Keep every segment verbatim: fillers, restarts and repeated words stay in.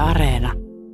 Areena.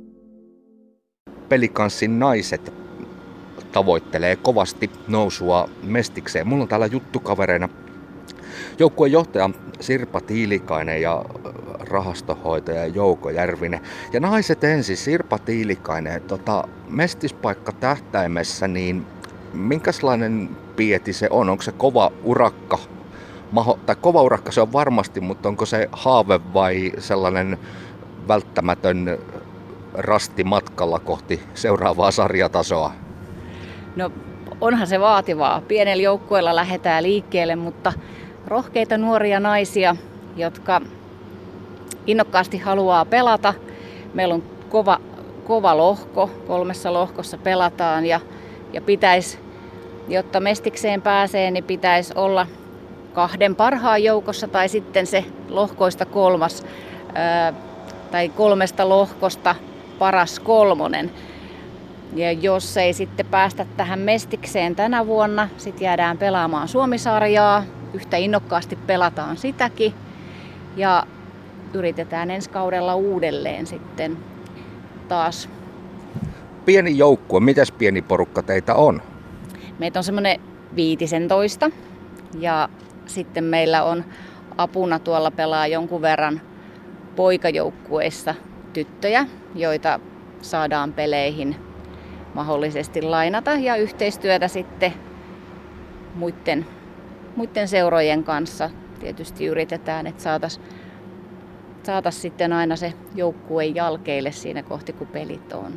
Pelikanssin naiset tavoittelee kovasti nousua Mestikseen. Mulla on täällä juttukavereina joukkueen johtaja Sirpa Tiilikainen ja rahastohoitaja Jouko Järvinen. Ja naiset ensin, Sirpa Tiilikainen, tota, mestispaikka tähtäimessä, niin minkälainen pieti se on? Onko se kova urakka? Maho, tai kova urakka se on varmasti, mutta onko se haave vai sellainen välttämätön rasti matkalla kohti seuraavaa sarjatasoa? No onhan se vaativaa. Pienellä joukkueella lähdetään liikkeelle, mutta rohkeita nuoria naisia, jotka innokkaasti haluaa pelata. Meillä on kova, kova lohko, kolmessa lohkossa pelataan ja, ja pitäisi, jotta Mestikseen pääsee, niin pitäisi olla kahden parhaan joukossa tai sitten se lohkoista kolmas ää, tai kolmesta lohkosta paras kolmonen. Ja jos ei sitten päästä tähän Mestikseen tänä vuonna, sitten jäädään pelaamaan Suomi-sarjaa. Yhtä innokkaasti pelataan sitäkin ja yritetään ensi kaudella uudelleen sitten taas. Pieni joukkue, mitäs pieni porukka teitä on? Meitä on semmoinen viitisentoista ja sitten meillä on apuna tuolla pelaa jonkun verran poikajoukkueissa tyttöjä, joita saadaan peleihin mahdollisesti lainata ja yhteistyötä sitten muiden, muiden seurojen kanssa. Tietysti yritetään, että saataisiin saatais sitten aina se joukkue jalkeille siinä kohti, kun pelit on.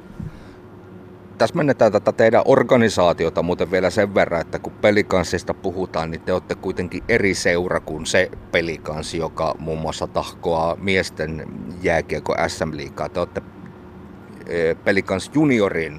Tässä mennetään tätä teidän organisaatiota muuten vielä sen verran, että kun Pelikanssista puhutaan, niin te olette kuitenkin eri seura kuin se Pelikanssi, joka muun muassa tahkoaa miesten jääkiekko S M-liigaa. Te olette Pelikans juniorin,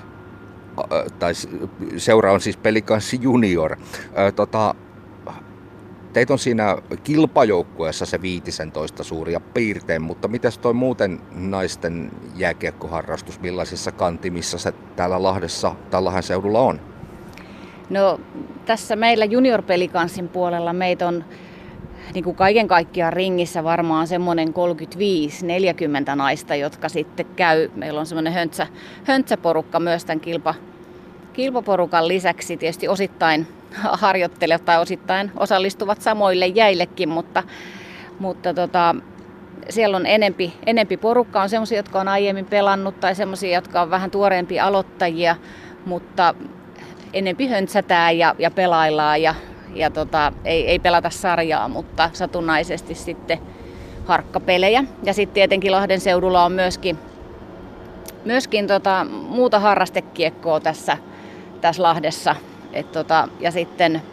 tai seura on siis Pelikanssi junior. Tota, teitä on siinä kilpajoukkueessa se viitisentoista suuria piirtein, mutta mitäs toi muuten naisten jääkiekkoharrastus, millaisissa kantimissa se täällä Lahdessa, tällähän seudulla on? No tässä meillä junior-pelikanssin puolella meitä on niin kuin kaiken kaikkiaan ringissä varmaan semmoinen kolmekymmentäviisi neljäkymmentä naista, jotka sitten käy. Meillä on semmoinen höntsä, höntsäporukka myös tämän kilpa, kilpaporukan lisäksi. Tietysti osittain harjoittelevat tai osittain osallistuvat samoille jäillekin, mutta, mutta tota, siellä on enempi, enempi porukka. On semmoisia, jotka on aiemmin pelannut tai semmoisia, jotka on vähän tuoreempia aloittajia, mutta enempi höntsätään ja, ja pelaillaan ja Ja tota, ei, ei pelata sarjaa, mutta satunnaisesti sitten harkkapelejä. Ja sitten tietenkin Lahden seudulla on myöskin, myöskin tota, muuta harrastekiekkoa tässä, tässä Lahdessa. Et tota, ja sitten,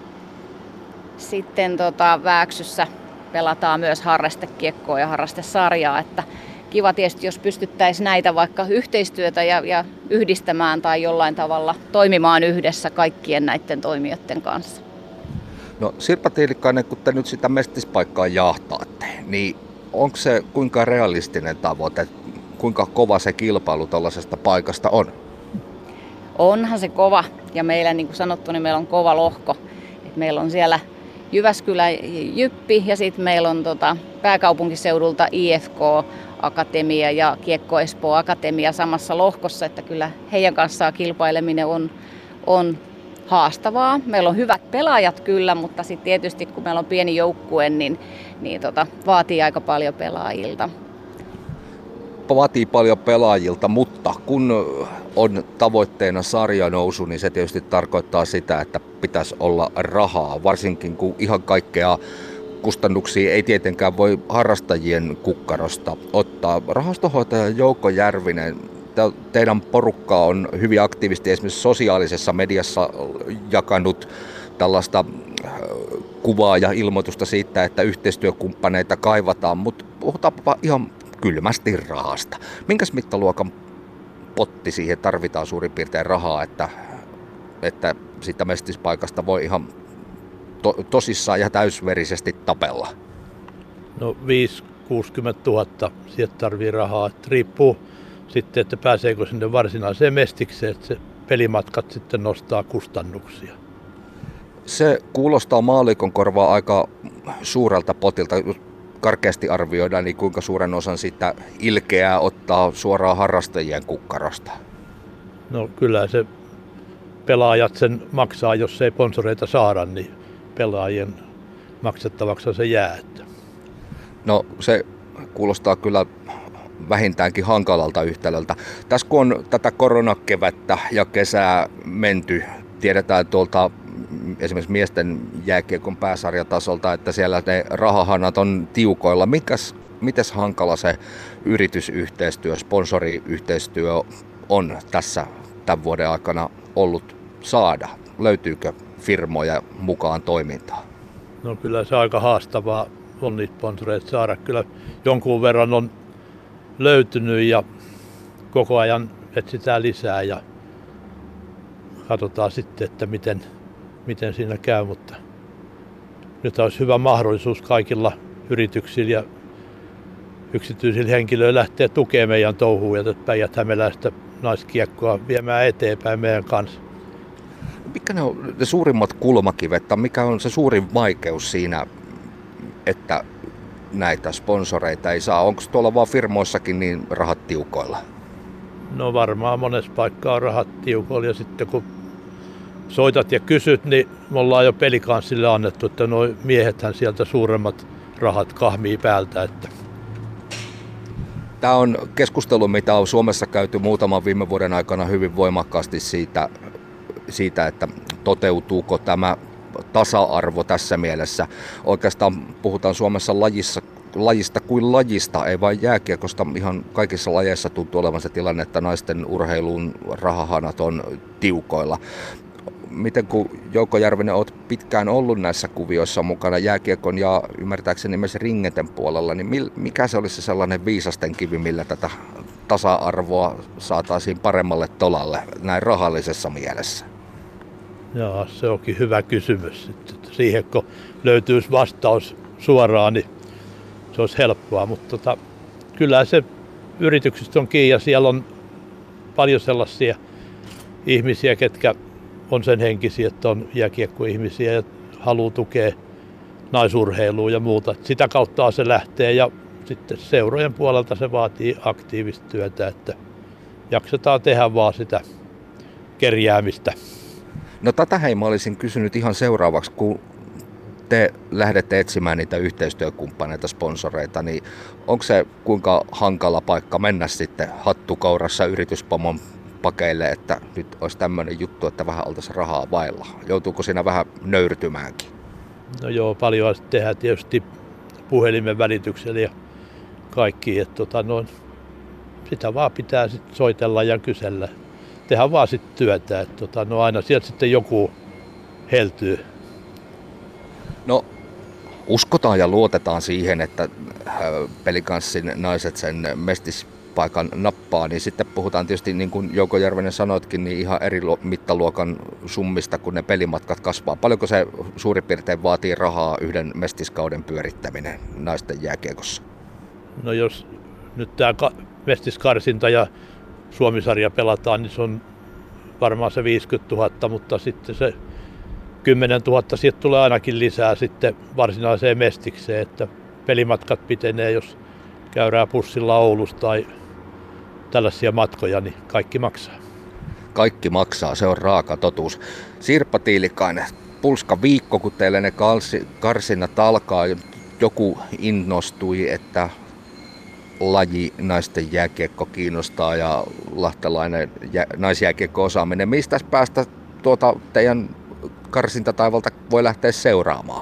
sitten tota, Vääksyssä pelataan myös harrastekiekkoa ja harrastesarjaa. Että kiva tietysti, jos pystyttäisiin näitä vaikka yhteistyötä ja, ja yhdistämään tai jollain tavalla toimimaan yhdessä kaikkien näiden toimijoiden kanssa. No Sirpa Tiilikainen, kun te nyt sitä mestispaikkaa jahtaatte, niin onko se kuinka realistinen tavoite, kuinka kova se kilpailu tällaisesta paikasta on? Onhan se kova ja meillä, niin kuin sanottu, niin meillä on kova lohko. Et meillä on siellä Jyväskylä Jyppi ja sitten meillä on tota, pääkaupunkiseudulta I F K-akatemia ja Kiekko Espoo Akatemia samassa lohkossa, että kyllä heidän kanssaan kilpaileminen on, on haastavaa. Meillä on hyvät pelaajat kyllä, mutta sitten tietysti kun meillä on pieni joukkue, niin, niin tota, vaatii aika paljon pelaajilta. Vaatii paljon pelaajilta, mutta kun on tavoitteena sarjanousu, niin se tietysti tarkoittaa sitä, että pitäisi olla rahaa, varsinkin kun ihan kaikkea kustannuksia ei tietenkään voi harrastajien kukkarosta ottaa. Rahastohoitaja Jouko Järvinen, teidän porukka on hyvin aktiivisesti esimerkiksi sosiaalisessa mediassa jakanut tällaista kuvaa ja ilmoitusta siitä, että yhteistyökumppaneita kaivataan, mutta puhutaanpa ihan kylmästi rahasta. Minkäs mittaluokan potti siihen tarvitaan suurin piirtein rahaa, että, että siitä mestispaikasta voi ihan to, tosissaan ja täysverisesti tapella? No viisi kuusikymmentä tuhatta sieltä tarvii rahaa, että riippuu sitten, että pääseekö sinne varsinaiseen mestikseen, että se pelimatkat sitten nostaa kustannuksia. Se kuulostaa maallikon korvaa aika suurelta potilta. karkeasti arvioidaan, niin kuinka suuren osan sitä ilkeää ottaa suoraan harrastajien kukkarosta? No kyllä se pelaajat sen maksaa, jos ei sponsoreita saada, niin pelaajien maksettavaksi se jää. No se kuulostaa kyllä vähintäänkin hankalalta yhtälöltä. Tässä kun on tätä koronakevättä ja kesää menty, tiedetään tuolta esimerkiksi miesten jääkiekon pääsarjatasolta, että siellä ne rahahanat on tiukoilla. Mikäs, mites hankala se yritysyhteistyö, sponsoriyhteistyö on tässä tämän vuoden aikana ollut saada? Löytyykö firmoja mukaan toimintaan? No kyllä se aika haastavaa on niitä sponsoreita saada. Kyllä jonkun verran on löytynyt ja koko ajan etsitään lisää ja katsotaan sitten, että miten, miten siinä käy. Mutta nyt olisi hyvä mahdollisuus kaikilla yrityksillä ja yksityisillä henkilöillä lähteä tukemaan meidän touhuun ja Päijät-Hämeläistä naiskiekkoa viemään eteenpäin meidän kanssa. Mitkä ne on ne suurimmat kulmakivet, tai mikä on se suurin vaikeus siinä, että näitä sponsoreita ei saa? Onko tuolla vaan firmoissakin niin rahat tiukoilla? No varmaan monessa paikkaa on rahat tiukoilla ja sitten kun soitat ja kysyt, niin me ollaan jo Pelikanssille annettu, että nuo miehethän sieltä suuremmat rahat kahmii päältä. Että. Tämä on keskustelu, mitä on Suomessa käyty muutaman viime vuoden aikana hyvin voimakkaasti siitä, siitä että toteutuuko tämä tasa-arvo tässä mielessä. Oikeastaan puhutaan Suomessa lajissa, lajista kuin lajista, ei vain jääkiekosta. Ihan kaikissa lajeissa tuntuu olevan se tilanne, että naisten urheiluun rahahanat on tiukoilla. Miten kun Jouko Järvinen olet pitkään ollut näissä kuvioissa mukana jääkiekon ja ymmärtääkseni myös ringeten puolella, niin mikä se olisi se sellainen viisasten kivi, millä tätä tasa-arvoa saataisiin paremmalle tolalle näin rahallisessa mielessä? Joo, se onkin hyvä kysymys. Että siihen kun löytyisi vastaus suoraan, niin se olisi helppoa. Mutta tota, kyllä se yrityksistä on kiinni ja siellä on paljon sellaisia ihmisiä, ketkä on sen henkisiä, että on jääkiekkoihmisiä ja haluaa tukea naisurheilua ja muuta. Sitä kautta se lähtee ja sitten seurojen puolelta se vaatii aktiivista työtä, että jaksetaan tehdä vaan sitä kerjäämistä. No tätä hei mä olisin kysynyt ihan seuraavaksi, kun te lähdette etsimään niitä yhteistyökumppaneita, sponsoreita, niin onko se kuinka hankala paikka mennä sitten hattukaurassa yrityspomon pakeille, että nyt olisi tämmöinen juttu, että vähän oltaisiin rahaa vailla? Joutuuko siinä vähän nöyrtymäänkin? No joo, paljon tehdään tietysti puhelimen välityksellä ja kaikki, että tota, no, sitä vaan pitää sit soitella ja kysellä. Tehdään vaan sit työtä, että tota, no, aina sieltä sitten joku heltyy. No uskotaan ja luotetaan siihen, että Pelikanssin naiset sen mestispaikan nappaa, niin sitten puhutaan tietysti, niin kuin Jouko Järvinen sanoitkin, niin ihan eri mittaluokan summista, kun ne pelimatkat kasvaa. Paljonko se suurin piirtein vaatii rahaa yhden mestiskauden pyörittäminen naisten jääkiekossa? No jos nyt tämä mestiskarsinta ja Suomisarja pelataan, niin se on varmaan se viisikymmentätuhatta, mutta sitten se kymmenen tuhatta siitä tulee ainakin lisää sitten varsinaiseen mestikseen, että pelimatkat pitenee, jos käydään bussilla Oulusta tai tällaisia matkoja, niin kaikki maksaa. Kaikki maksaa, se on raaka totuus. Sirpa Tiilikainen, pulska viikko, kun teille ne karsinnat alkaa, joku innostui, että laji naisten jääkiekko kiinnostaa ja lahtelainen jä, naisjääkiekko-osaaminen. Mistä päästä tuota teidän karsintataivalta voi lähteä seuraamaan?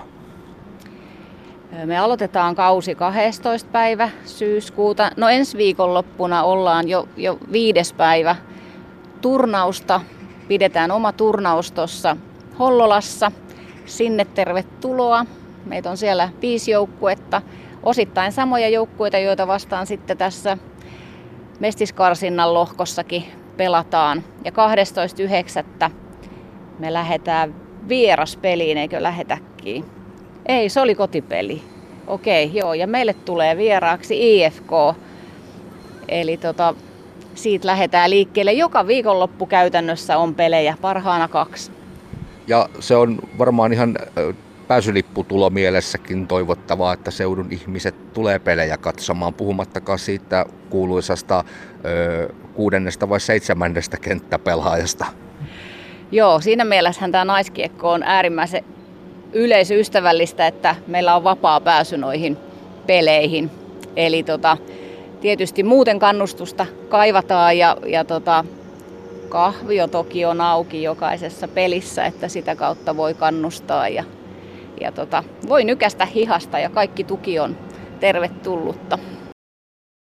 Me aloitetaan kausi kahdestoista päivä syyskuuta. No ensi viikonloppuna ollaan jo, jo viides päivä turnausta. Pidetään oma turnaus tuossa Hollolassa. Sinne tervetuloa. Meitä on siellä viisi joukkuetta. Osittain samoja joukkueita, joita vastaan sitten tässä mestiskarsinnan lohkossakin pelataan. Ja kahdestoista yhdeksättä me lähdetään vieraspeliin, eikö lähetäkin? Ei, se oli kotipeli. Okei, joo. Ja meille tulee vieraaksi I F K. Eli tota, siitä lähdetään liikkeelle. Joka viikonloppu käytännössä on pelejä, parhaana kaksi. Ja se on varmaan ihan pääsylipputulo mielessäkin toivottavaa, että seudun ihmiset tulee pelejä katsomaan, puhumattakaan siitä kuuluisasta ö, kuudennesta vai seitsemännestä kenttäpelaajasta. Joo, siinä mielessähän tämä naiskiekko on äärimmäisen yleisöystävällistä, että meillä on vapaa pääsy noihin peleihin. Eli tota, tietysti muuten kannustusta kaivataan ja, ja tota, kahvio toki on auki jokaisessa pelissä, että sitä kautta voi kannustaa ja, ja tota, voi nykästä hihasta ja kaikki tuki on tervetullutta.